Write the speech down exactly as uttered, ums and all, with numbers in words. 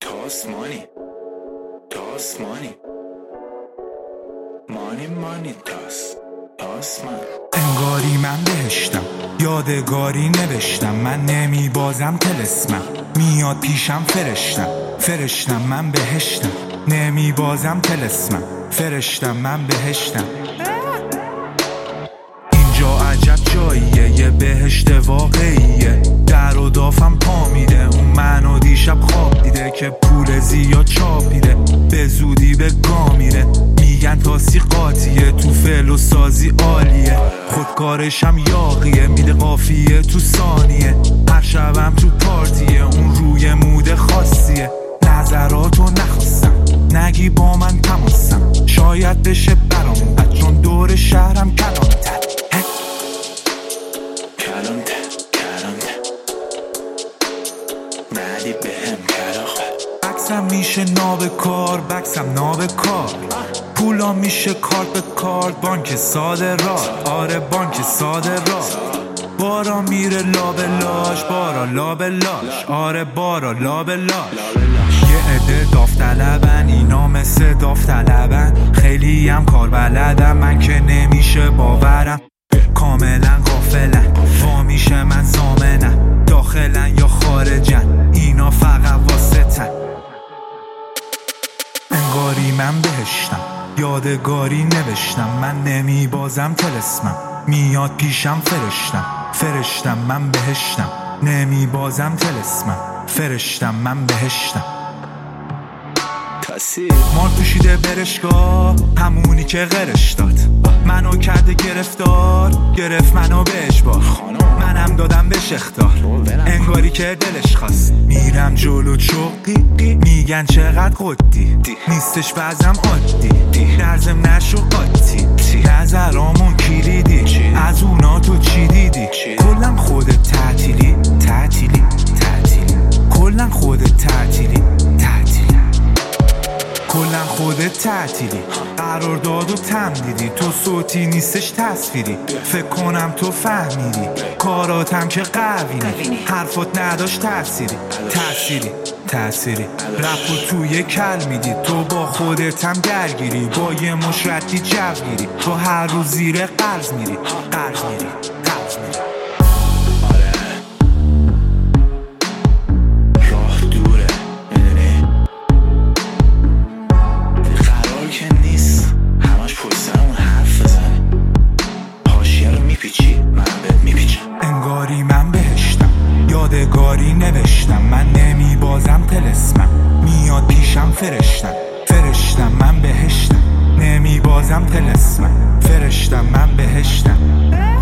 Toss money, toss money, money money toss, toss money. انگاری من بهشتم، یادگاری نوشتم، من نمی بازم تلسمم، میاد پیشم فرشتم، فرشتم من بهشتم، نمی بازم تلسمم، فرشتم من بهشتم. اینجا عجب جاییه، یه بهشت واقعیه، در و دافم پا میده، اون منو دیشب خواب دیده که پول زیاد چاپیده، به زودی به گا میره، میگن تاسی قاطیه، تو فعل و سازی عالیه، خودکارشم یاقیه، میده قافیه تو ثانیه، هر شبم تو پارتیه، اون روی مود خاصیه، نظراتو نخواستم نگی با من تماسم، شاید بشه برام بد چون دور شهرم کلانتر کلانتر کلانتر ندی بهم کلاخ بکسم میشه ناب کار، بکسم ناب کار، پولا میشه کارت به کارت، بانک صادرات، آره بانک صادرات، بارا میره لابلاش، بارا لابلاش، آره بارا لابلاش. یه عده داوطلبن، اینا مثل داوطلبن، خیلی هم کار بلدم، من که نمیشه باورم، کاملا غافلن، وا میشه من ضامنم، داخلن یا خارجن، اینا فقط واسطن. انگاری من بهشتم، یادگاری نوشتم، من نمی بازم تلسمم، میاد پیشم فرشتم، فرشتم من بهشتم، نمی بازم تلسمم، فرشتم من بهشتم. تاسی مار پوشیده برشگاه، همونی که غرش داد، منو کرده گرفتار، گرفت منو به اجبار، منم دادم به اختار، انگاری که دلش خواست، میرم جلو چوقی، میگن چقدر قدی، نیستش بعضم عادی، در ضمن نشو قاطی، نظرامون کلیدی، از اونا تو چی دیدی، کلن خودت تعطیلی، تعطیلی، تعطیلی، کلن خودت تعطیلی، تعطیلی، کلن خودت تعطیلی، قرارداد و تمدیدی، تو صوتی نیستش تصویری، فکر کنم تو فهمیدی، کاراتم که قوی نی، حرفات نداشت تأثیری، تأثیری، تأثیری، رپو توی کل میدی، تو با خودتم درگیری، با یه مش ردی جو گیری، تو هر روز زیر قرض میری، قرض میری، قرض میری. انگاری من بهشتم، یادگاری نوشتم، من نمی بازم تلسمم، میاد پیشم فرشتم، فرشتم من بهشتم، نمی بازم تلسمم، فرشتم من بهشتم.